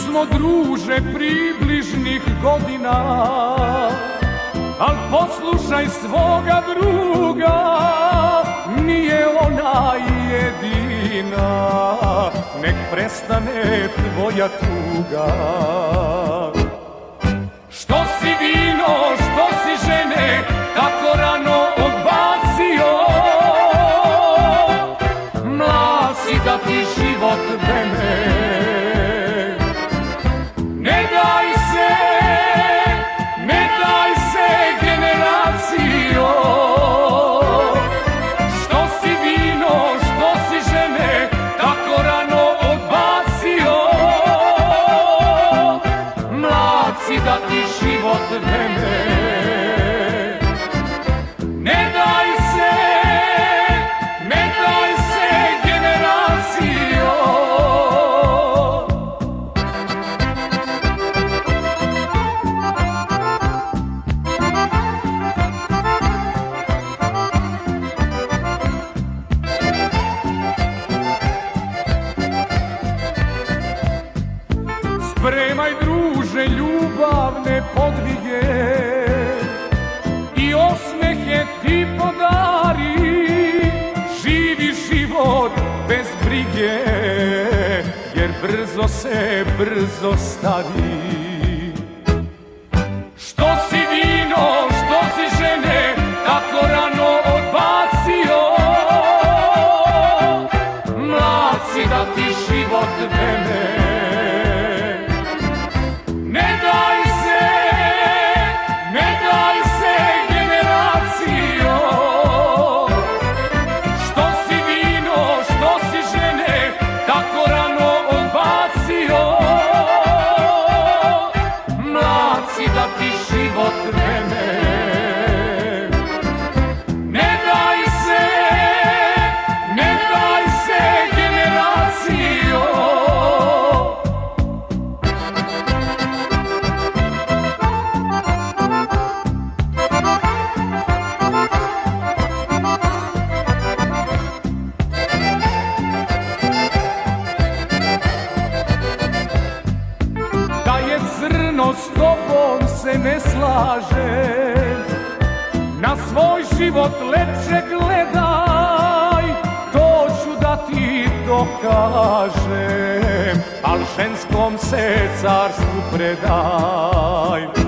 smo druže približnih godina, al poslušaj svoga druga, nije ona jedina, nek prestane tvoja tuga. Što si vino, što si žene, tako rano odbacio, mlad si da ti život vreme. Ne daj se generacijo, što si vino, što si žene, tako rano odbacio, mlad si da ti život vreme. Ne daj se generacijo. Spremaj druže ljubavne podvige i osmehe ti podari, živi život bez brige, jer brzo stari. Što si vino, što si žene, tako rano odbacio, mlad si da ti život vreme. Ne daj se generacijo, što si vino, što si žene, tako rano odbacio, mlad si da ti život vreme. Ne daj se generacijo. Da je crno s tobom se ne slaže, na svoj život lepše gledaj, to ću da ti dokažem, al ženskom se carstvu predaj.